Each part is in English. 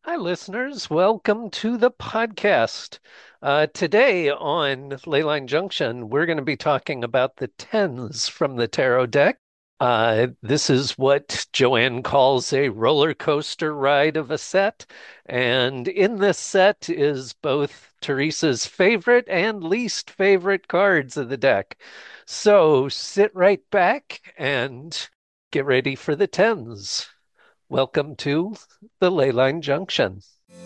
Hi, listeners. Welcome to the podcast. Today on Leyline Junction, we're going to be talking about the tens from the tarot deck. This is what Joanne calls a roller coaster ride of a set. And in this set is both Teresa's favorite and least favorite cards of the deck. So sit right back and get ready for the tens. Welcome to the Leyline Junction.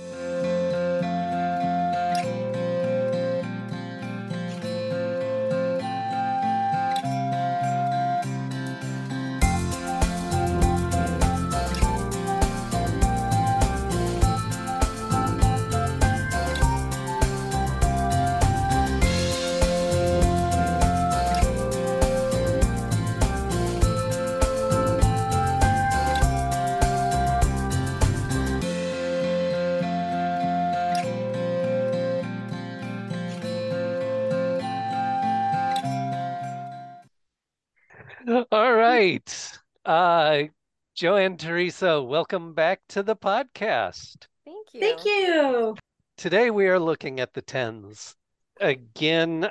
All right. Uh, Joanne, Teresa, welcome back to the podcast. Thank Thank you. you. Today we are looking at the tens. Again,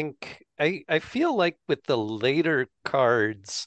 I feel like with the later cards,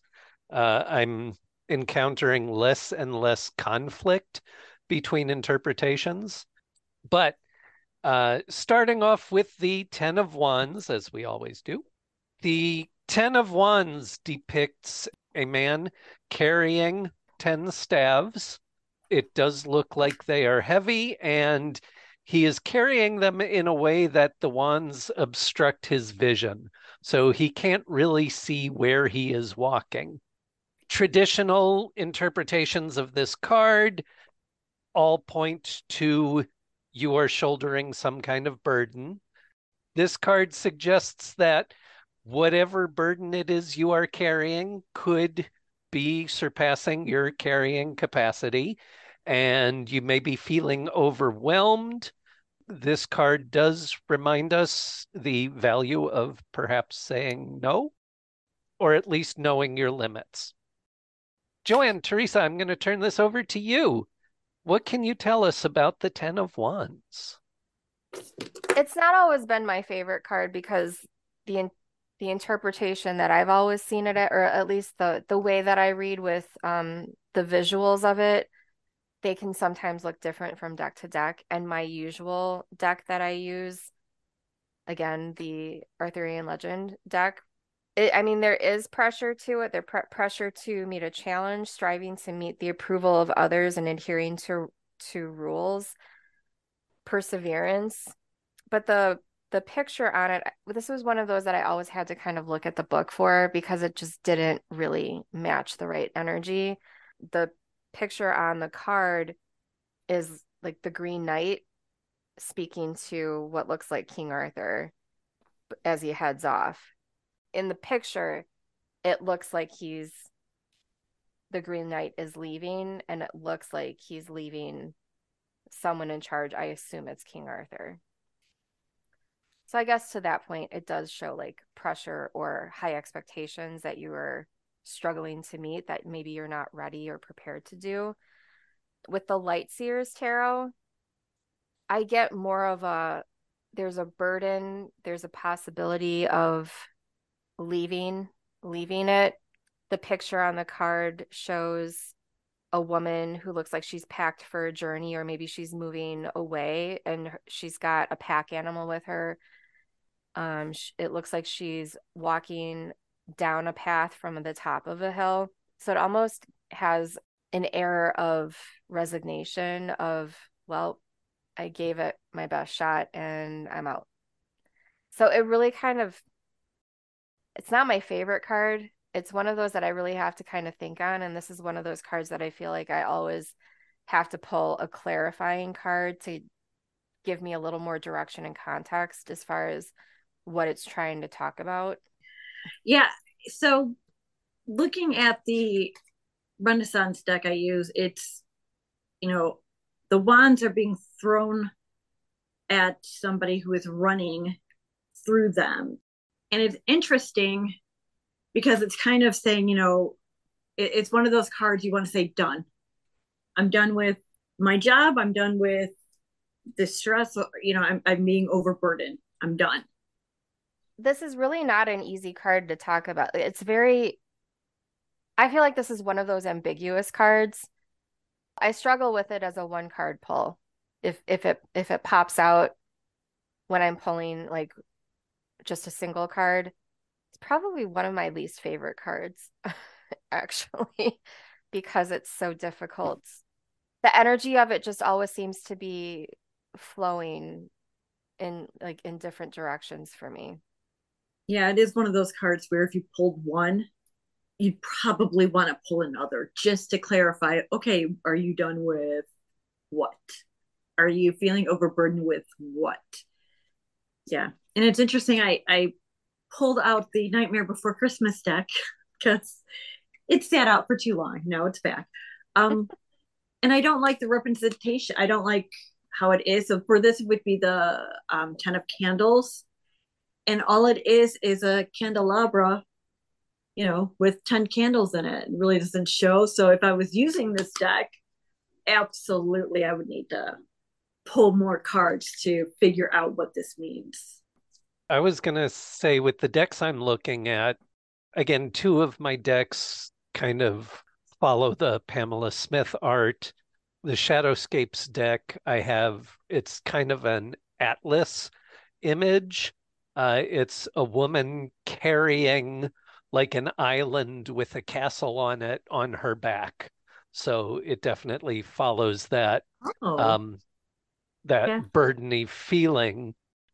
I'm encountering less and less conflict between interpretations. But starting off with the Ten of Wands, as we always do. The Ten of Wands depicts a man carrying 10 staves. It does look like they are heavy, and he is carrying them in a way that the wands obstruct his vision. So he can't really see where he is walking. Traditional interpretations of this card all point to you are shouldering some kind of burden. This card suggests that whatever burden it is you are carrying could be surpassing your carrying capacity, and you may be feeling overwhelmed. This card does remind us the value of perhaps saying no, or at least knowing your limits. Joanne, Teresa, I'm going to turn this over to you. What can you tell us about the Ten of Wands? It's not always been my favorite card because the interpretation that I've always seen it at, or at least the way that I read with the visuals of it, they can sometimes look different from deck to deck. And my usual deck that I use, again, the Arthurian Legend deck, I mean, there is pressure to it. There's pressure to meet a challenge, striving to meet the approval of others and adhering to rules, perseverance. But the picture on it, this was one of those that I always had to kind of look at the book for because it just didn't really match the right energy. The picture on the card is like the Green Knight speaking to what looks like King Arthur as he heads off. In the picture, it looks like the Green Knight is leaving, and it looks like he's leaving someone in charge. I assume it's King Arthur. So I guess to that point, it does show like pressure or high expectations that you are struggling to meet that maybe you're not ready or prepared to do. With the Light Seers Tarot, I get more of there's a burden, there's a possibility of leaving, leaving it. The picture on the card shows a woman who looks like she's packed for a journey, or maybe she's moving away and she's got a pack animal with her. It looks like she's walking down a path from the top of a hill. So it almost has an air of resignation of, well, I gave it my best shot and I'm out. So it really kind of, it's not my favorite card. It's one of those that I really have to kind of think on. And this is one of those cards that I feel like I always have to pull a clarifying card to give me a little more direction and context as far as what it's trying to talk about. Yeah. So looking at the Renaissance deck I use, it's, the wands are being thrown at somebody who is running through them. And it's interesting because it's kind of saying, it's one of those cards you want to say, done. I'm done with my job. I'm done with the stress. I'm being overburdened. I'm done. This is really not an easy card to talk about. It's very, I feel like this is one of those ambiguous cards. I struggle with it as a one card pull. If it pops out when I'm pulling like just a single card, it's probably one of my least favorite cards, actually, because it's so difficult. The energy of it just always seems to be flowing in different directions for me. Yeah, it is one of those cards where if you pulled one, you'd probably want to pull another just to clarify. Okay, are you done with what? Are you feeling overburdened with what? Yeah, and it's interesting. I pulled out the Nightmare Before Christmas deck because it sat out for too long. Now it's back. Um, and I don't like the representation. I don't like how it is. So for this, it would be the 10 of Candles, and all it is a candelabra, with 10 candles in it. It really doesn't show. So if I was using this deck, absolutely, I would need to pull more cards to figure out what this means. I was going to say with the decks I'm looking at, again, two of my decks kind of follow the Pamela Smith art. The Shadowscapes deck I have, it's kind of an atlas image. It's a woman carrying like an island with a castle on it on her back. So it definitely follows Oh, um, that yeah. burdeny feeling.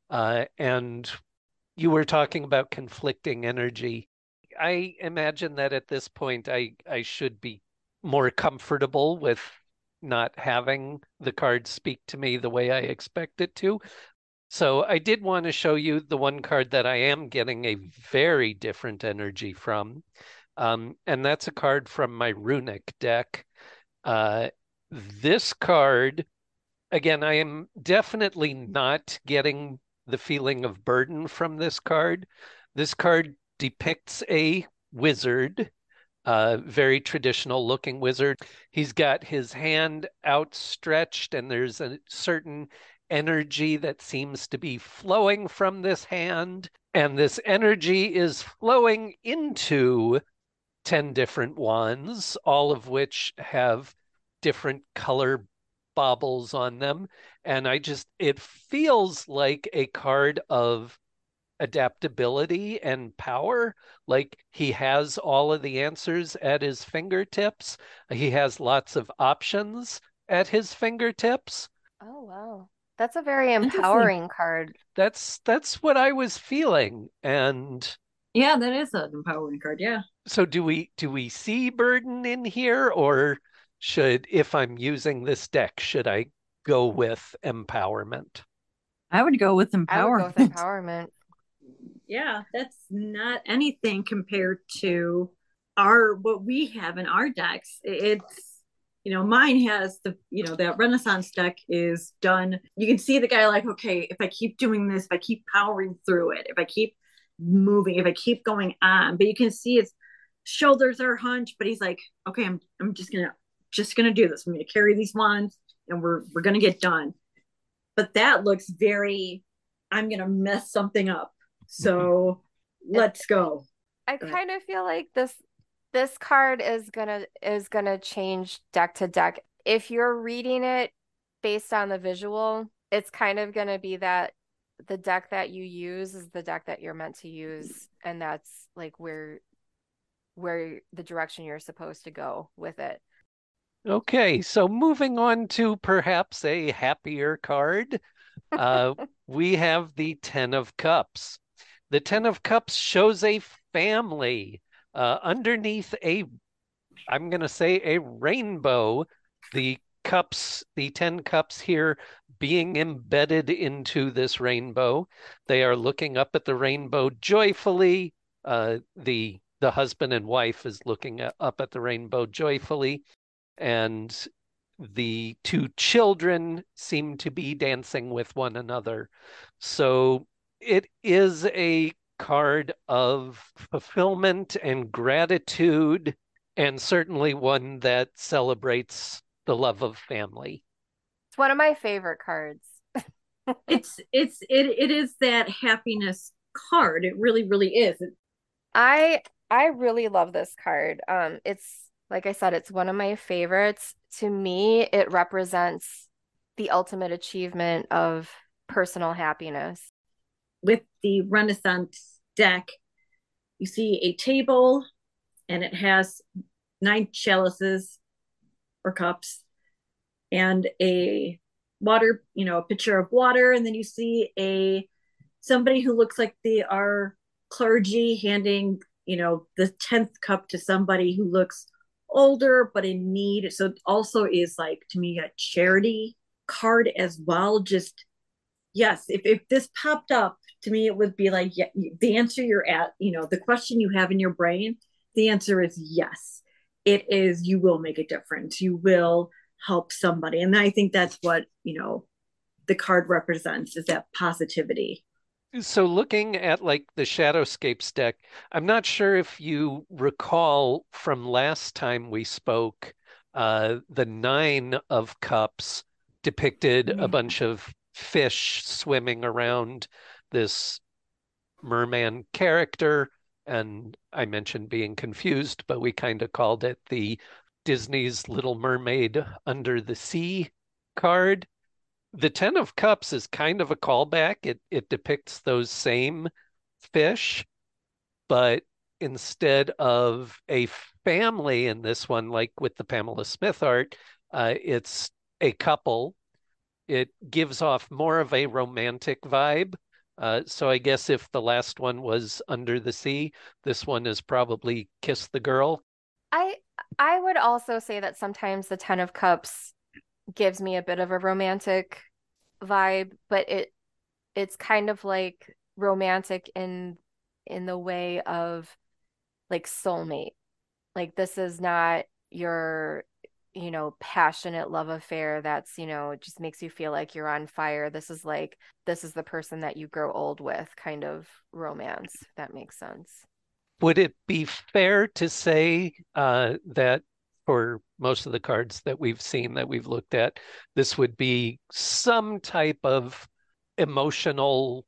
And you were talking about conflicting energy. I imagine that at this point I should be more comfortable with not having the card speak to me the way I expect it to. So I did want to show you the one card that I am getting a very different energy from. And that's a card from my Runic deck. Uh, this card, again, I am definitely not getting the feeling of burden from this card. This card depicts a wizard, very traditional looking wizard. He's got his hand outstretched, and there's a certain energy that seems to be flowing from this hand. And this energy is flowing into 10 different wands, all of which have different color baubles on them. And it feels like a card of adaptability and power. Like he has all of the answers at his fingertips. He has lots of options at his fingertips. Oh, wow. That's a very Interesting. empowering card. That's what I was feeling. And Yeah, that is an empowering card. Yeah. so do we see burden in here, or if I'm using this deck, should I go with empowerment? I would go with I would go with empowerment. empowerment. Yeah, that's not anything compared to our what we have in our decks. Mine has that Renaissance deck is done. You can see the guy like, okay, if I keep doing this, if I keep powering through it, if I keep moving, if I keep going on, but you can see his shoulders are hunched, but he's like, okay, I'm just gonna do this. I'm gonna carry these wands and we're gonna get done. But that looks very, I'm gonna mess something up. So It, let's go. I kind of feel like this card is gonna change deck to deck. If you're reading it based on the visual, it's kind of gonna be that the deck that you use is the deck that you're meant to use, and that's like where the direction you're supposed to go with it. Okay, so moving on to perhaps a happier card, uh, we have the Ten of Cups. The Ten of Cups shows a family underneath I'm going to say a rainbow. The 10 cups here being embedded into this rainbow. They are looking up at the rainbow joyfully. The husband and wife is looking up at the rainbow joyfully, and the two children seem to be dancing with one another. So it is a card of fulfillment and gratitude, and certainly one that celebrates the love of family. It's one of my favorite cards. It is that happiness card. It really, really is. I really love this card. It's like I said, it's one of my favorites. To me, it represents the ultimate achievement of personal happiness. With the Renaissance deck, you see a table and it has 9 chalices or cups and a water, a pitcher of water, and then you see a somebody who looks like they are clergy handing, the 10th cup to somebody who looks older but in need. So it also is like to me a charity card as well. Just yes, if this popped up to me, it would be like, yeah, the answer you're at, the question you have in your brain, the answer is yes. It is, you will make a difference. You will help somebody. And I think that's what, the card represents, is that positivity. So looking at like the Shadowscapes deck, I'm not sure if you recall from last time we spoke, the Nine of Cups depicted a bunch of fish swimming around this merman character. And I mentioned being confused, but we kind of called it the Disney's Little Mermaid Under the Sea card. The Ten of Cups is kind of a callback. It depicts those same fish, but instead of a family in this one, like with the Pamela Smith art, it's a couple. It gives off more of a romantic vibe. So I guess if the last one was Under the Sea, this one is probably Kiss the Girl. I I would also say that sometimes the Ten of Cups gives me a bit of a romantic vibe, but it's kind of like romantic in the way of like soulmate. Like this is not your, passionate love affair that's, just makes you feel like you're on fire. This is like this is the person that you grow old with kind of romance, if that makes sense. Would it be fair to say that for most of the cards that we've seen that we've looked at, this would be some type of emotional,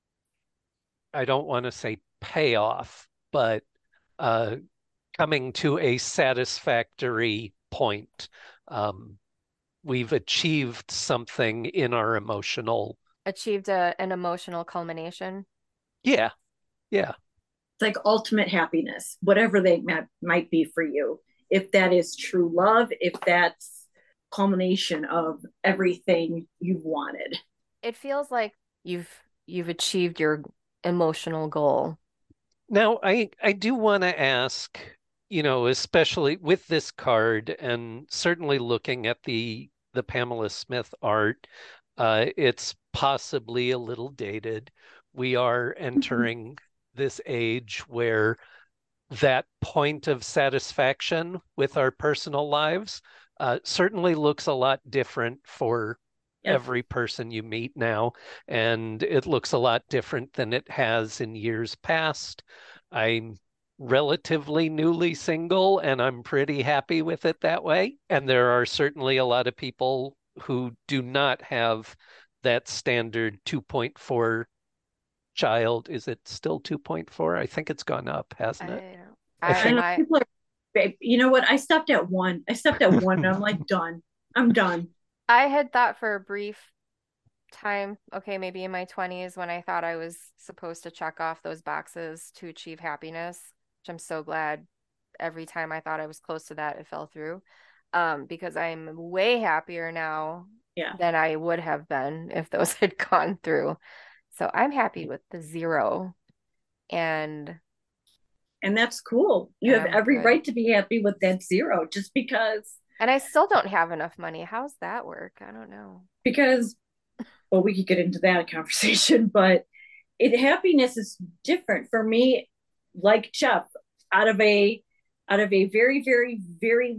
I don't want to say payoff, but uh, coming to a satisfactory point. Um, we've achieved something in our emotional. Achieved an emotional culmination. Yeah, yeah. It's like ultimate happiness, whatever they might be for you. If that is true love, if that's culmination of everything you've wanted. It feels like you've achieved your emotional goal. Now, I do want to ask, especially with this card and certainly looking at the Pamela Smith art, it's possibly a little dated. We are entering this age where that point of satisfaction with our personal lives certainly looks a lot different for Yep. every person you meet now, and it looks a lot different than it has in years past. I'm relatively newly single, and I'm pretty happy with it that way. And there are certainly a lot of people who do not have that standard 2.4 child. Is it still 2.4? I think it's gone up, hasn't it? I I I don't think know. I People are, you know what? I stopped at one. And I'm like, done. I'm done. I had thought for a brief time, okay, maybe in my 20s when I thought I was supposed to check off those boxes to achieve happiness, which I'm so glad every time I thought I was close to that, it fell through. Because I'm way happier now Yeah. than I would have been if those had gone through. So I'm happy with the 0 and And that's cool. You and have I'm every good. right to be happy with that 0 just And I still don't have enough money. How's that work? I don't know. because well, we could get into that conversation, but happiness is different for me. Like Jeff, out of a very, very, very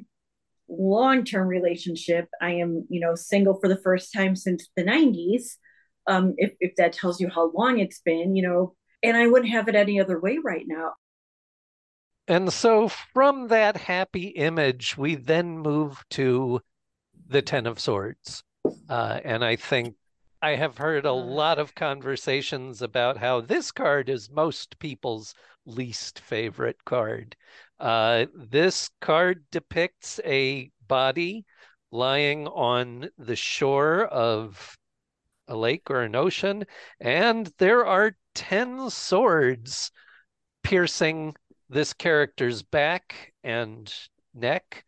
long-term relationship, I am, single for the first time since the 90s. If that tells you how long it's been, and I wouldn't have it any other way right now. And so from that happy image, we then move to the Ten of Swords. And I think I have heard a Uh, lot of conversations about how this card is most people's least favorite card. This card depicts a body lying on the shore of a lake or an ocean, and there are 10 swords piercing this character's back and neck,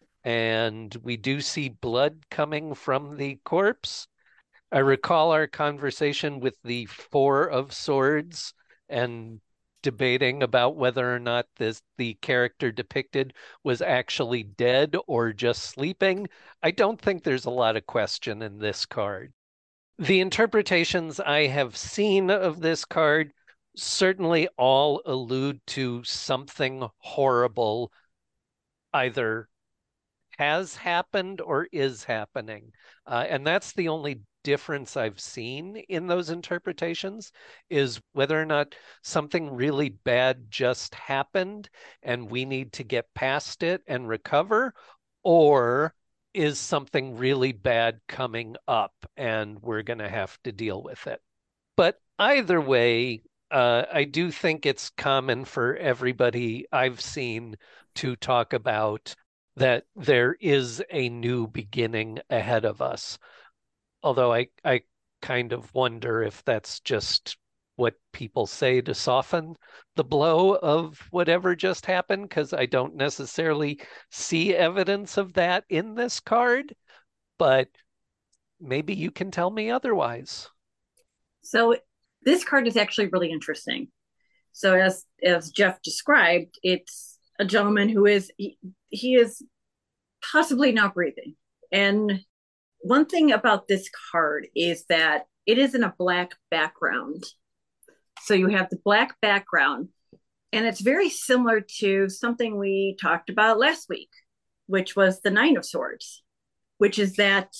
and we do see blood coming from the corpse. I recall our conversation with the Four of Swords and debating about whether or not the character depicted was actually dead or just sleeping. I don't think there's a lot of question in this card. The interpretations I have seen of this card certainly all allude to something horrible either has happened or is happening. And that's the only difference I've seen in those interpretations is whether or not something really bad just happened and we need to get past it and recover, or is something really bad coming up and we're going to have to deal with it. But either way, I do think it's common for everybody I've seen to talk about that there is a new beginning ahead of us. Although I kind of wonder if that's just what people say to soften the blow of whatever just happened, because I don't necessarily see evidence of that in this card, but maybe you can tell me otherwise. So this card is actually really interesting. So as Jeff described, it's a gentleman who he is possibly not breathing. And one thing about this card is that it is in a black background. So you have the black background, and it's very similar to something we talked about last week, which was the Nine of Swords, which is that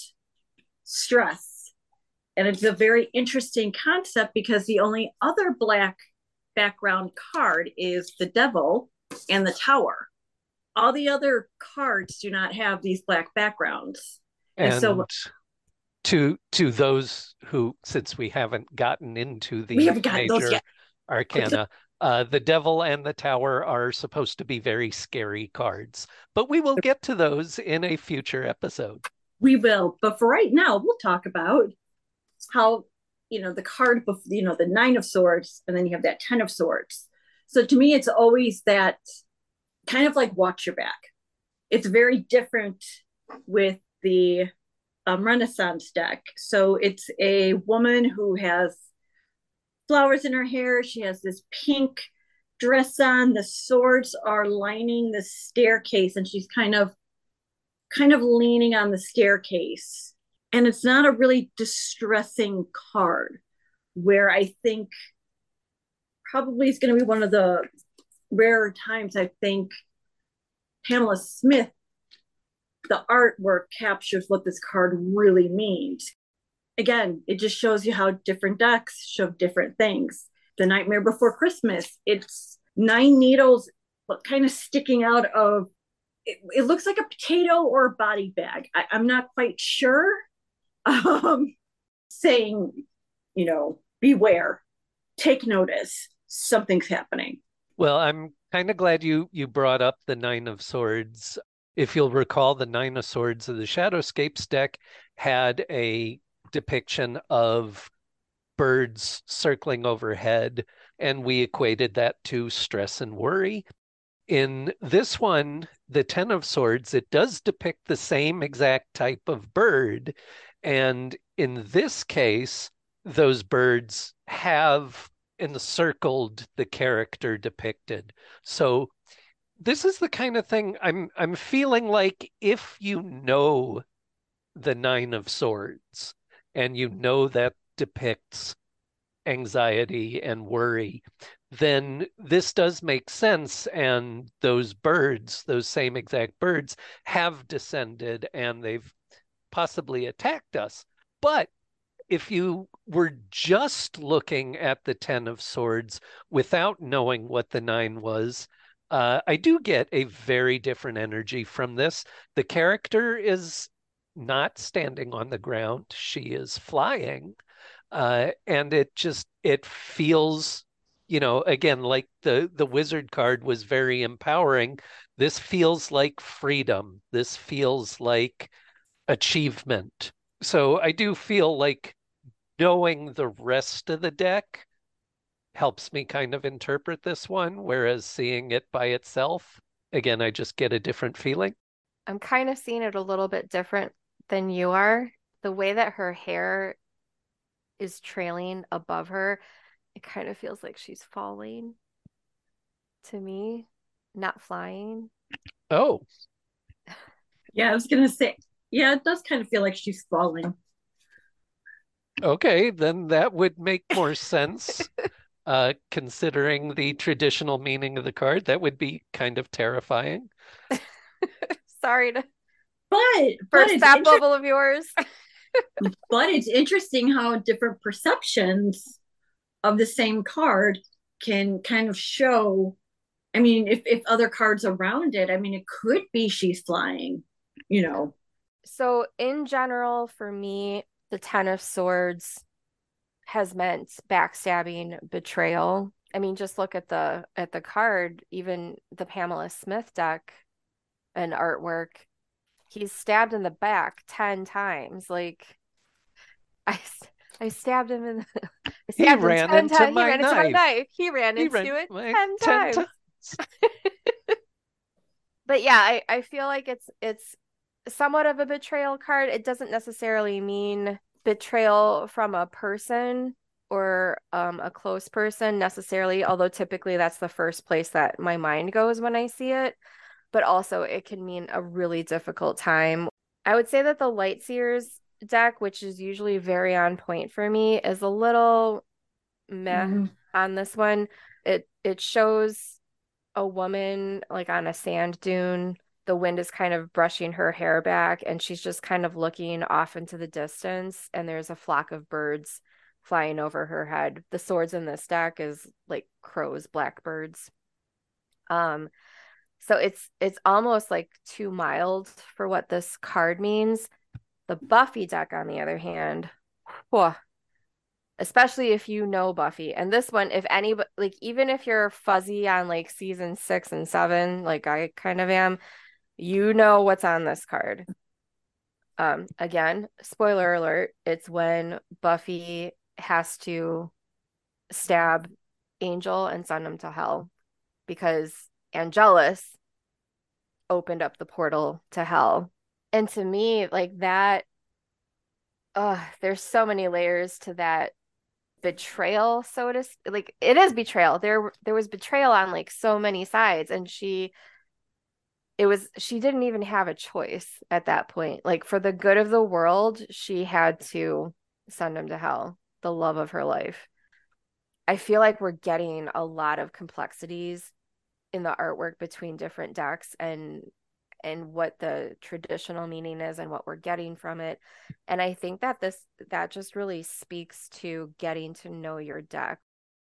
stress. And it's a very interesting concept because the only other black background card is the Devil and the Tower. All the other cards do not have these black backgrounds. And so to those who, since we haven't gotten into we the haven't gotten those major yet. arcana, the Devil and the Tower are supposed to be very scary cards, but we will get to those in a future episode. We will, but for right now, we'll talk about how, the card, the Nine of Swords, and then you have that Ten of Swords. So to me, it's always that kind of like watch your back. It's very different with the Renaissance deck. So it's a woman who has flowers in her hair. She has this pink dress on. The swords are lining the staircase, and she's kind of leaning on the staircase. And it's not a really distressing card, where I think probably is going to be one of the rarer times I think Pamela Smith, the artwork captures what this card really means. Again, it just shows you how different decks show different things. The Nightmare Before Christmas, it's 9 needles kind of sticking out of it looks like a potato or a body bag. I'm not quite sure. Saying, beware, take notice, something's happening. Well, I'm kind of glad you brought up the Nine of Swords. If you'll recall, the Nine of Swords of the Shadowscapes deck had a depiction of birds circling overhead, and we equated that to stress and worry. In this one, the Ten of Swords, it does depict the same exact type of bird. And in this case, those birds have encircled the character depicted. So this is the kind of thing I'm feeling like if you know the Nine of Swords and you know that depicts anxiety and worry, then this does make sense. And those birds, those same exact birds, have descended and they've possibly attacked us. But if you were just looking at the Ten of Swords without knowing what the nine was, I do get a very different energy from this. The character is not standing on the ground. She is flying. And it feels, again, like the wizard card was very empowering. This feels like freedom. This feels like achievement. So I do feel like knowing the rest of the deck helps me kind of interpret this one, whereas seeing it by itself, again, I just get a different feeling. I'm kind of seeing it a little bit different than you are. The way that her hair is trailing above her, it kind of feels like she's falling to me, not flying. Oh, Yeah, I was gonna say, yeah, it does kind of feel like she's falling. okay, then that would make more sense. Considering the traditional meaning of the card, that would be kind of terrifying. Sorry to But burst that bubble of yours. but it's interesting how different perceptions of the same card can kind of show. I mean, if other cards around it, I mean, it could be she's flying, you know. So in general, for me, the Ten of Swords has meant backstabbing, betrayal. I mean, just look at the card, even the Pamela Smith deck and artwork. He's stabbed in the back 10 times. Like I I stabbed him in the, I He stabbed him ran 10 into times. He my ran into my knife. knife. He ran He into ran it like 10 10 times. times. But yeah, I feel like it's somewhat of a betrayal card. It doesn't necessarily mean betrayal from a person or a close person necessarily, although typically that's the first place that my mind goes when I see it. But also it can mean a really difficult time. I would say that the Lightseers deck, which is usually very on point for me, is a little meh on this one. It shows a woman like on a sand dune. The wind is kind of brushing her hair back, and she's just kind of looking off into the distance. And there's a flock of birds flying over her head. The swords in this deck is like crows, blackbirds. Um, so it's almost like too mild for what this card means. The Buffy deck, on the other hand, whew, especially if you know Buffy. And this one, if any, like even if you're fuzzy on like season 6 and 7, like I kind of am, you know what's on this card. Again, spoiler alert, it's when Buffy has to stab Angel and send him to hell because Angelus opened up the portal to hell. And to me, like that, there's so many layers to that betrayal, so to like it is betrayal. There was betrayal on like so many sides, and she didn't even have a choice at that point. Like for the good of the world, she had to send him to hell, the love of her life. I feel like we're getting a lot of complexities in the artwork between different decks and what the traditional meaning is and what we're getting from it. And I think that just really speaks to getting to know your deck.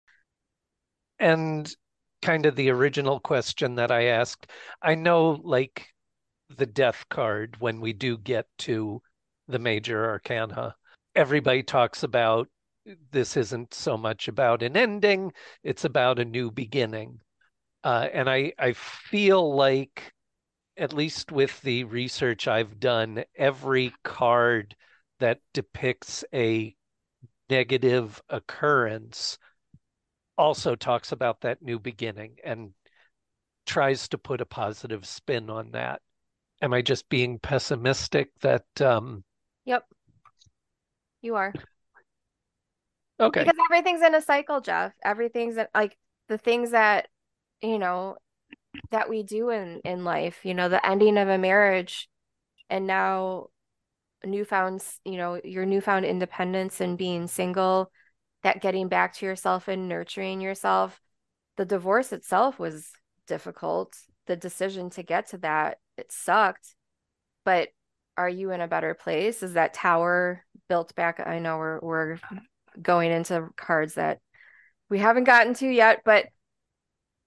And kind of the original question that I asked, I know like the death card, when we do get to the major arcana, everybody talks about this isn't so much about an ending, it's about a new beginning. And I feel like, at least with the research I've done, every card that depicts a negative occurrence also talks about that new beginning and tries to put a positive spin on that. Am I just being pessimistic that Yep, you are. okay. Because everything's in a cycle, Jeff. Everything's like the things that, you know, that we do in life, the ending of a marriage and now newfound, your newfound independence and being single, that getting back to yourself and nurturing yourself. The divorce itself was difficult. The decision to get to that, it sucked. But are you in a better place? Is that tower built back? I know we're going into cards that we haven't gotten to yet, but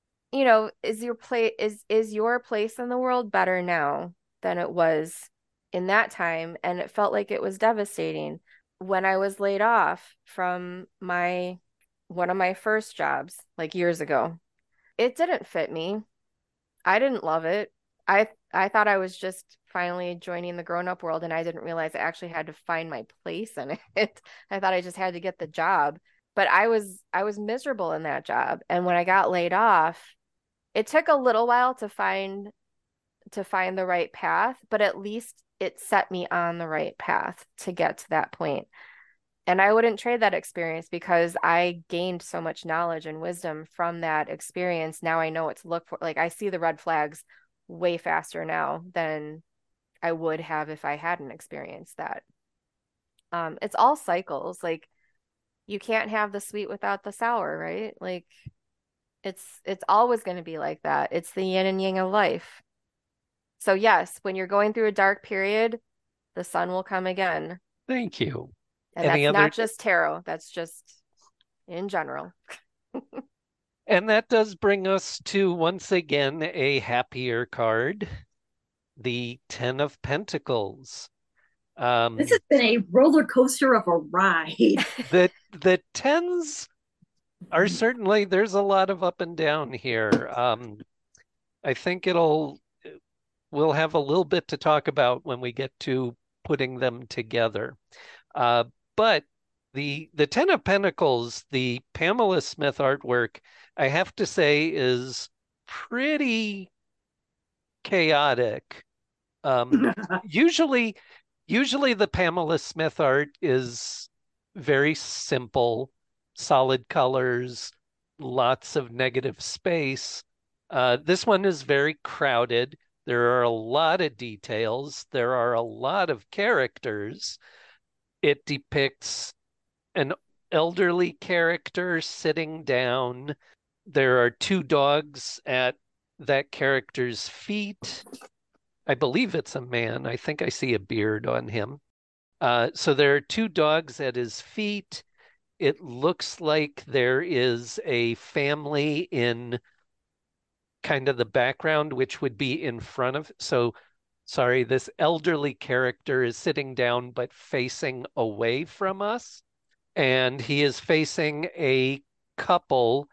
is your place in the world better now than it was in that time, and it felt like it was devastating. When I was laid off from one of my first jobs, like years ago, it didn't fit me. I didn't love it. I thought I was just finally joining the grown-up world, and I didn't realize I actually had to find my place in it. I thought I just had to get the job, but I was miserable in that job. And when I got laid off, it took a little while to find the right path, but at least it set me on the right path to get to that point. And I wouldn't trade that experience because I gained so much knowledge and wisdom from that experience. Now I know what to look for. Like I see the red flags way faster now than I would have if I hadn't experienced that. It's all cycles. Like you can't have the sweet without the sour, right? Like it's always going to be like that. It's the yin and yang of life. So yes, when you're going through a dark period, the sun will come again. Thank you. And that's not just tarot, that's just in general. And that does bring us to, once again, a happier card, the Ten of Pentacles. This has been a roller coaster of a ride. The tens are certainly, there's a lot of up and down here. I think we'll have a little bit to talk about when we get to putting them together. But the Ten of Pentacles, the Pamela Smith artwork, I have to say is pretty chaotic. Usually the Pamela Smith art is very simple, solid colors, lots of negative space. This one is very crowded. There are a lot of details. There are a lot of characters. It depicts an elderly character sitting down. There are two dogs at that character's feet. I believe it's a man. I think I see a beard on him. So there are two dogs at his feet. It looks like there is a family in kind of the background, which would be in front of. So, sorry, this elderly character is sitting down but facing away from us. And he is facing a couple.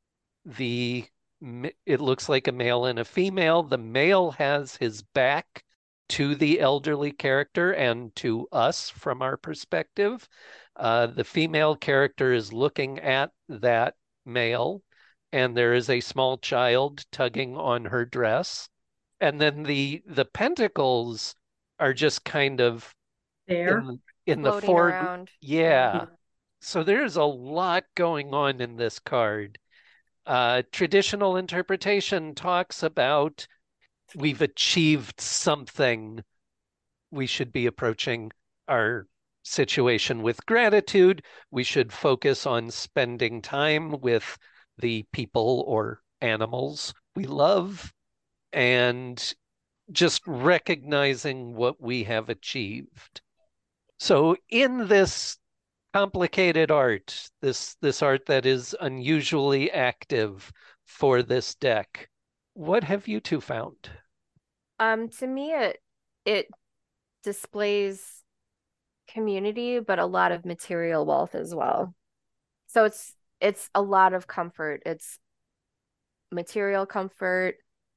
It looks like a male and a female. The male has his back to the elderly character and to us from our perspective. The female character is looking at that male, and there is a small child tugging on her dress. And then the pentacles are just kind of there in the Floating foreground. around. Yeah. So there's a lot going on in this card. Traditional interpretation talks about we've achieved something. We should be approaching our situation with gratitude. We should focus on spending time with the people or animals we love and just recognizing what we have achieved. So in this complicated art, this art that is unusually active for this deck, what have you two found? To me it displays community, but a lot of material wealth as well. So it's a lot of comfort. It's material comfort,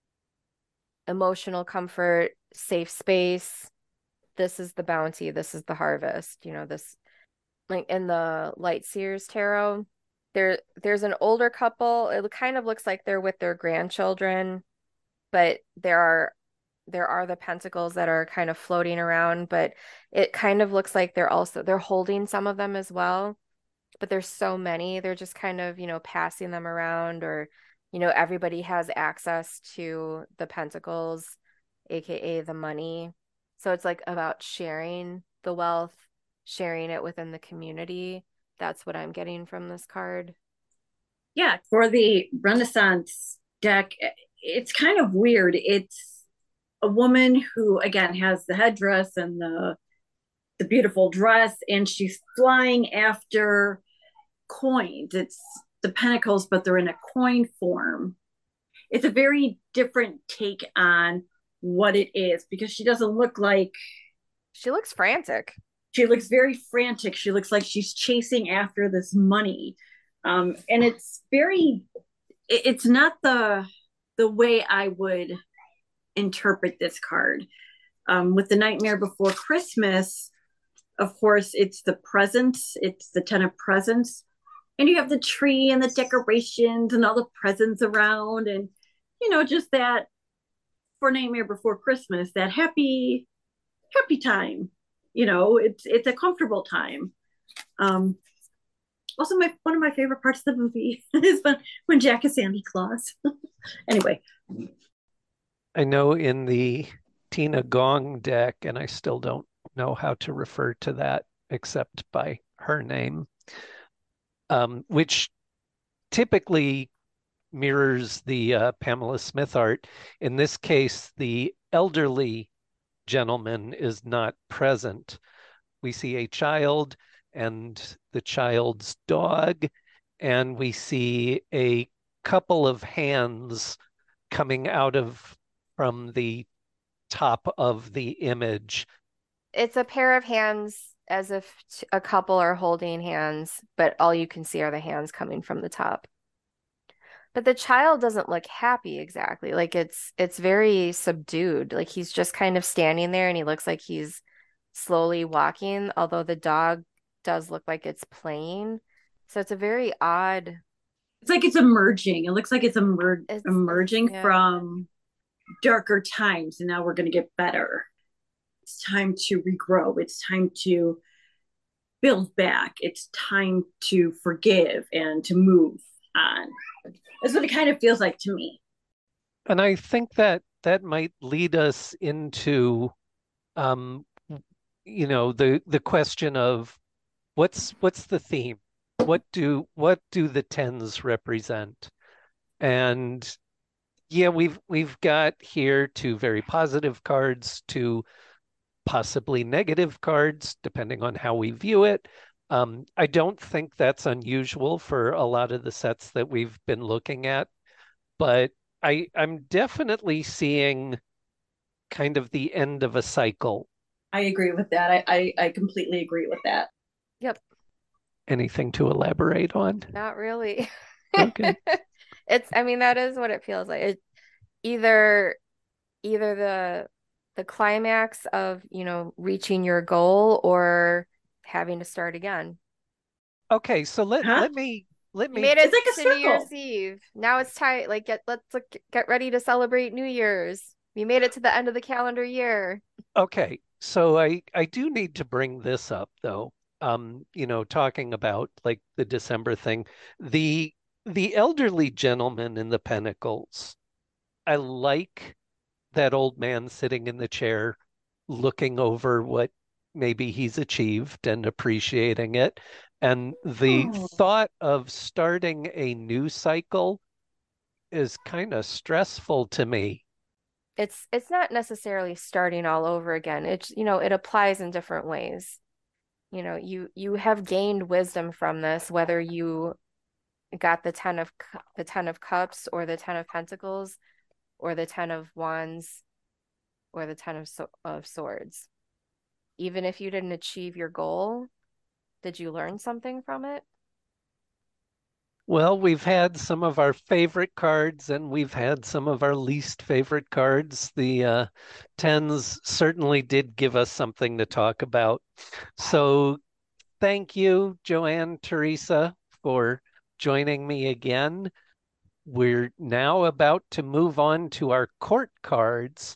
emotional comfort, safe space. This is the bounty, this is the harvest. This, like in the Light Seers tarot, there's an older couple. It kind of looks like they're with their grandchildren, but there are the pentacles that are kind of floating around, but it kind of looks like they're holding some of them as well. But there's so many, they're just kind of, passing them around, or, everybody has access to the pentacles, aka the money. So it's like about sharing the wealth, sharing it within the community. That's what I'm getting from this card. Yeah, for the Renaissance deck, it's kind of weird. It's a woman who, again, has the headdress and the beautiful dress, and she's flying after coins. It's the pentacles, but they're in a coin form. It's a very different take on what it is, because she doesn't look like She looks frantic. She looks very frantic. She looks like she's chasing after this money. And it's not the way I would interpret this card. With the Nightmare Before Christmas, of course, it's the presents, it's the 10 of presents. And you have the tree and the decorations and all the presents around. And, just that for Nightmare Before Christmas, that happy, happy time. It's a comfortable time. Also, one of my favorite parts of the movie is when Jack is Santa Claus. Anyway, I know in the Tina Gong deck, and I still don't know how to refer to that except by her name, which typically mirrors the Pamela Smith art. In this case, the elderly gentleman is not present. We see a child and the child's dog, and we see a couple of hands coming out from the top of the image. It's a pair of hands as if a couple are holding hands, but all you can see are the hands coming from the top. But the child doesn't look happy exactly. Like it's very subdued. Like he's just kind of standing there and he looks like he's slowly walking, although the dog does look like it's playing. So it's a very odd. It's like it's emerging. It looks like it's emerging yeah. from darker times, and now we're going to get better. It's time to regrow. It's time to build back. It's time to forgive and to move on. That's what it kind of feels like to me. And I think that might lead us into, the question of what's the theme? What do the tens represent? And yeah, we've got here two very positive cards, two possibly negative cards, depending on how we view it. I don't think that's unusual for a lot of the sets that we've been looking at, but I'm definitely seeing kind of the end of a cycle. I agree with that. I completely agree with that. Yep. Anything to elaborate on? Not really. Okay. I mean, that is what it feels like. Either the climax of, reaching your goal or having to start again. Okay, so let me You made it It's like a to New Year's circle. Eve. Now it's time. Like let's get ready to celebrate New Year's. We made it to the end of the calendar year. Okay, so I do need to bring this up though. Talking about like the December thing, the elderly gentleman in the Pentacles. I like that old man sitting in the chair, looking over what maybe he's achieved and appreciating it. And the Oh, thought of starting a new cycle is kind of stressful to me. It's not necessarily starting all over again. It's, it applies in different ways. You have gained wisdom from this, whether you got the 10 of cups or the 10 of pentacles or the 10 of wands or the 10 of swords. Even if you didn't achieve your goal, did you learn something from it? Well, we've had some of our favorite cards and we've had some of our least favorite cards. The tens certainly did give us something to talk about. So thank you, Joanne Teresa, for joining me again. We're now about to move on to our court cards.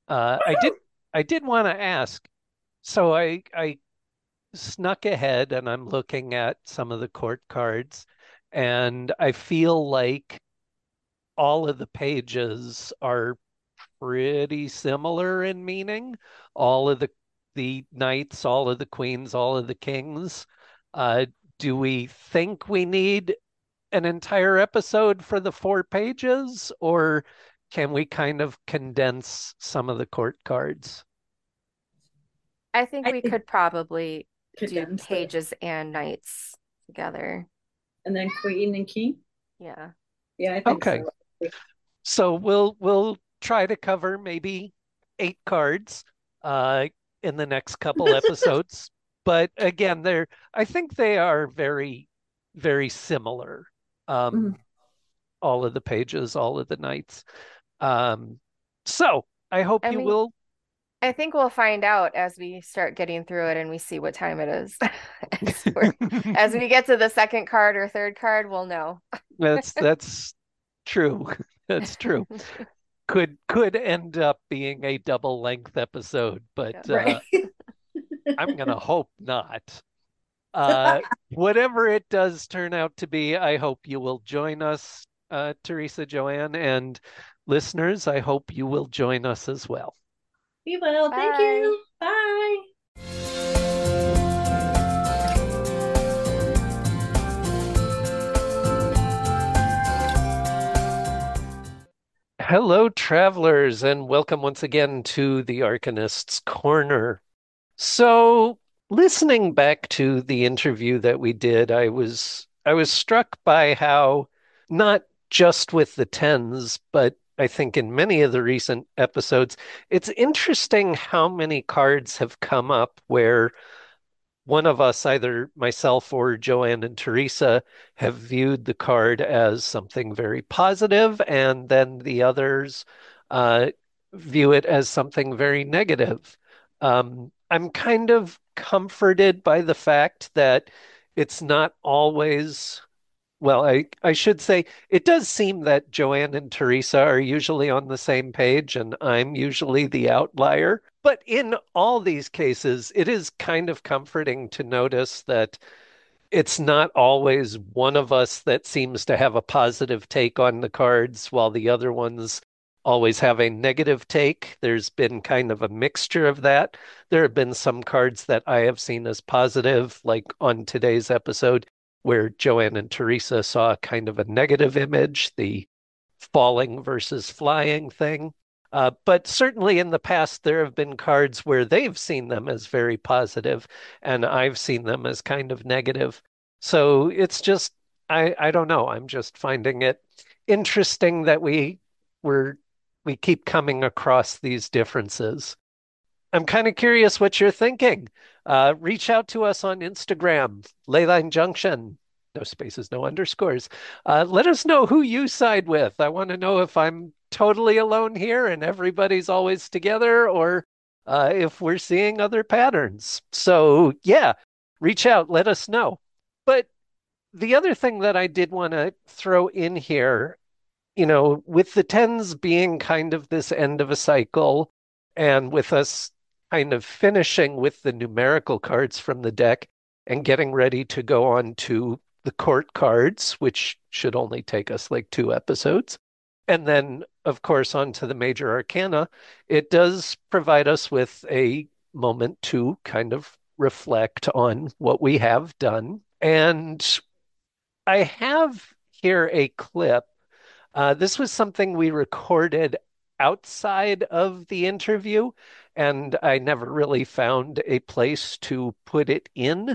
I did want to ask. So I snuck ahead and I'm looking at some of the court cards, and I feel like all of the pages are pretty similar in meaning. All of the knights, all of the queens, all of the kings. Uh, do we think we need an entire episode for the 4 pages, or can we kind of condense some of the court cards? I think I we think could probably do condensed it. pages and knights together. And then queen and king. Yeah. Yeah, I think Okay, so. so we'll try to cover maybe 8 cards. in the next couple episodes. But again, I think they are very, very similar. Mhm. All of the pages, all of the nights. Um, so I hope I you mean, will. I think we'll find out as we start getting through it and we see what time it is. As as we get to the second card or third card, we'll know. That's true. That's true. Could end up being a double length episode, but Right. I'm gonna hope not. Whatever it does turn out to be, I hope you will join us, Teresa, Joanne, and listeners. I hope you will join us as well. We will. Thank Bye. you. Bye. Hello, travelers, and welcome once again to the Arcanist's Corner. So, listening back to the interview that we did, I was struck by how not just with the tens, but I think in many of the recent episodes, it's interesting how many cards have come up where one of us, either myself or Joanne and Teresa, have viewed the card as something very positive, and then the others uh, view it as something very negative. I'm kind of comforted by the fact that it's not always, well, I should say it does seem that Joanne and Teresa are usually on the same page, and I'm usually the outlier. But in all these cases, it is kind of comforting to notice that it's not always one of us that seems to have a positive take on the cards, while the other ones always have a negative take. There's been kind of a mixture of that. There have been some cards that I have seen as positive, like on today's episode, where Joanne and Teresa saw kind of a negative image, the falling versus flying thing. But certainly in the past, there have been cards where they've seen them as very positive, and I've seen them as kind of negative. So it's just, I don't know. I'm just finding it interesting that we're we keep coming across these differences. I'm kind of curious what you're thinking. Reach out to us on Instagram, Leyline Junction. No spaces, no underscores. Let us know who you side with. I want to know if I'm totally alone here and everybody's always together, or if we're seeing other patterns. So, yeah, reach out, let us know. But the other thing that I did want to throw in here, with the tens being kind of this end of a cycle, and with us kind of finishing with the numerical cards from the deck and getting ready to go on to the court cards, which should only take us like 2 episodes. And then, of course, on to the major arcana, it does provide us with a moment to kind of reflect on what we have done. And I have here a clip. This was something we recorded outside of the interview, and I never really found a place to put it in.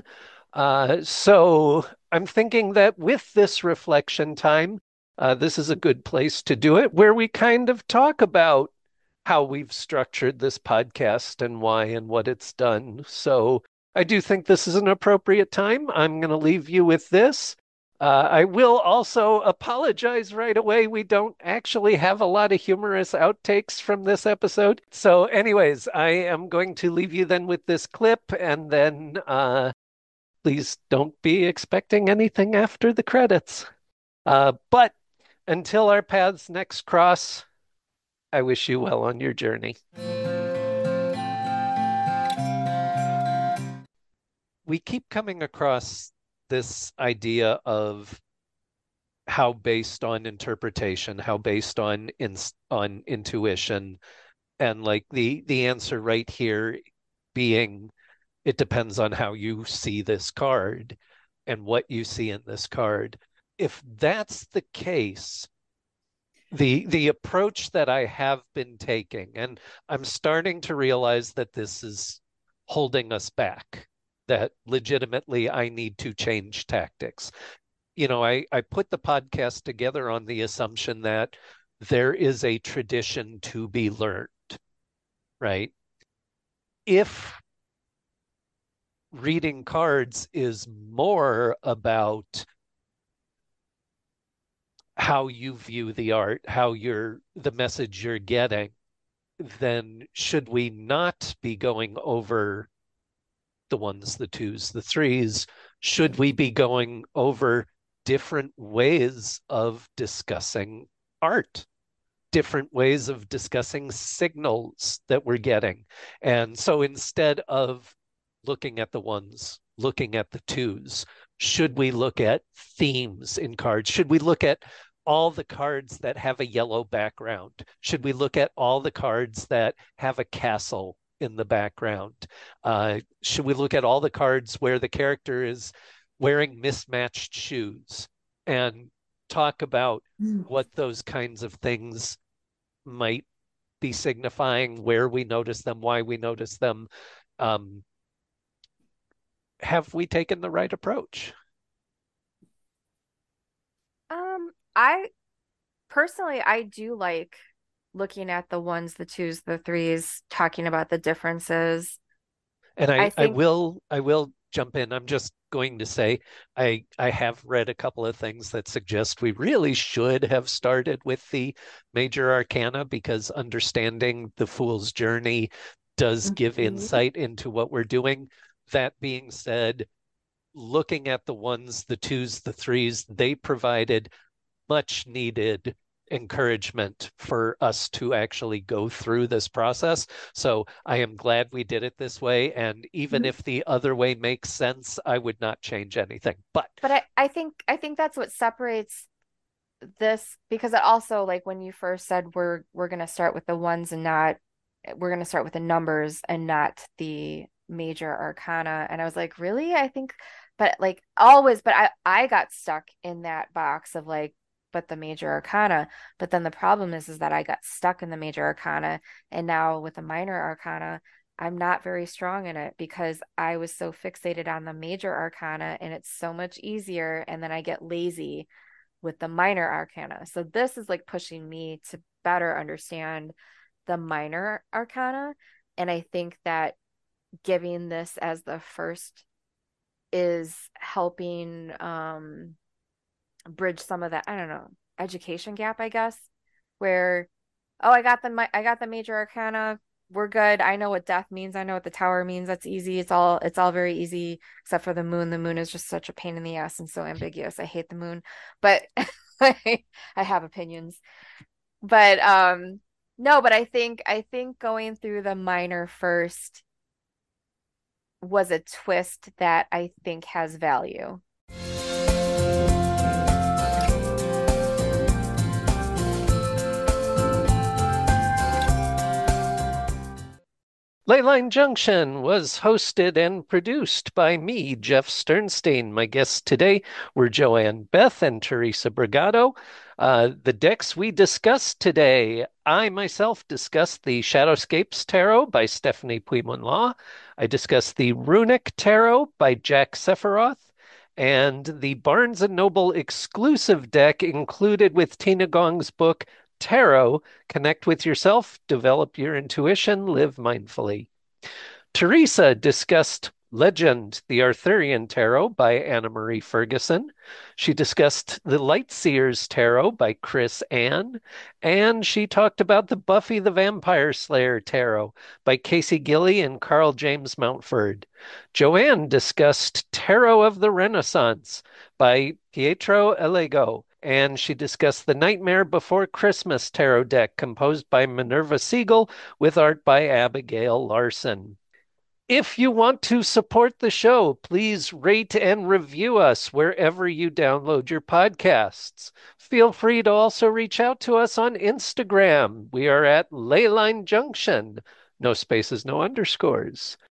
So I'm thinking that with this reflection time, this is a good place to do it, where we kind of talk about how we've structured this podcast and why and what it's done. So I do think this is an appropriate time. I'm going to leave you with this. I will also apologize right away. We don't actually have a lot of humorous outtakes from this episode. So, anyways, I am going to leave you then with this clip, and then please don't be expecting anything after the credits. But until our paths next cross, I wish you well on your journey. We keep coming across this idea of how based on interpretation, how based on intuition, and like the answer right here being it depends on how you see this card and what you see in this card. If that's the case, the approach that I have been taking, and I'm starting to realize that this is holding us back, that legitimately I need to change tactics. I put the podcast together on the assumption that there is a tradition to be learned, right? if reading cards is more about how you view the art, how the message you're getting, then should we not be going over the ones, the twos, the threes? Should we be going over different ways of discussing art? Different ways of discussing signals that we're getting. And so instead of looking at the ones, looking at the twos, should we look at themes in cards? Should we look at all the cards that have a yellow background? Should we look at all the cards that have a castle in the background? Should we look at all the cards where the character is wearing mismatched shoes and talk about what those kinds of things might be signifying, where we notice them, why we notice them? Have we taken the right approach? I personally, I do like looking at the ones, the twos, the threes, talking about the differences. And I I think, will jump in. I'm just going to say I have read a couple of things that suggest we really should have started with the major arcana, because understanding the fool's journey does give insight into what we're doing. That being said, looking at the ones, the twos, the threes, they provided much needed encouragement for us to actually go through this process. So I am glad we did it this way. And even if the other way makes sense, I would not change anything. But I think that's what separates this, because it also, like when you first said we're gonna start with the ones and not, we're gonna start with the numbers and not the major arcana. And I was like, really? I think, but like always, but I got stuck in that box of like, but the major arcana. But then the problem is that I got stuck in the major arcana, and now with the minor arcana, I'm not very strong in it because I was so fixated on the major arcana, and it's so much easier, and then I get lazy with the minor arcana. So this is like pushing me to better understand the minor arcana. And I think that giving this as the first is helping bridge some of that, I don't know, education gap, I guess, where, oh, I got the major arcana, we're good. I know what death means. I know what the tower means. That's easy. It's all very easy, except for the moon. The moon is just such a pain in the ass and so ambiguous. I hate the moon, but I have opinions. But no, but I think going through the minor first was a twist that I think has value. Leyline Junction was hosted and produced by me, Jeff Sternstein. My guests today were Joanne Beth and Teresa Brigado. The decks we discussed today, I myself discussed the Shadowscapes Tarot by Stephanie Puimonlaw. I discussed the Runic Tarot by Jack Sephiroth. And the Barnes & Noble exclusive deck included with Tina Gong's book, Tarot, Connect with Yourself, Develop Your Intuition, Live Mindfully. Teresa discussed Legend, the Arthurian Tarot by Anna Marie Ferguson. She discussed the Lightseers Tarot by Chris Ann. And she talked about the Buffy the Vampire Slayer Tarot by Casey Gilly and Carl James Mountford. Joanne discussed Tarot of the Renaissance by Pietro Elego. And she discussed the Nightmare Before Christmas tarot deck composed by Minerva Siegel with art by Abigail Larson. If you want to support the show, please rate and review us wherever you download your podcasts. Feel free to also reach out to us on Instagram. We are at Leyline Junction. No spaces, no underscores.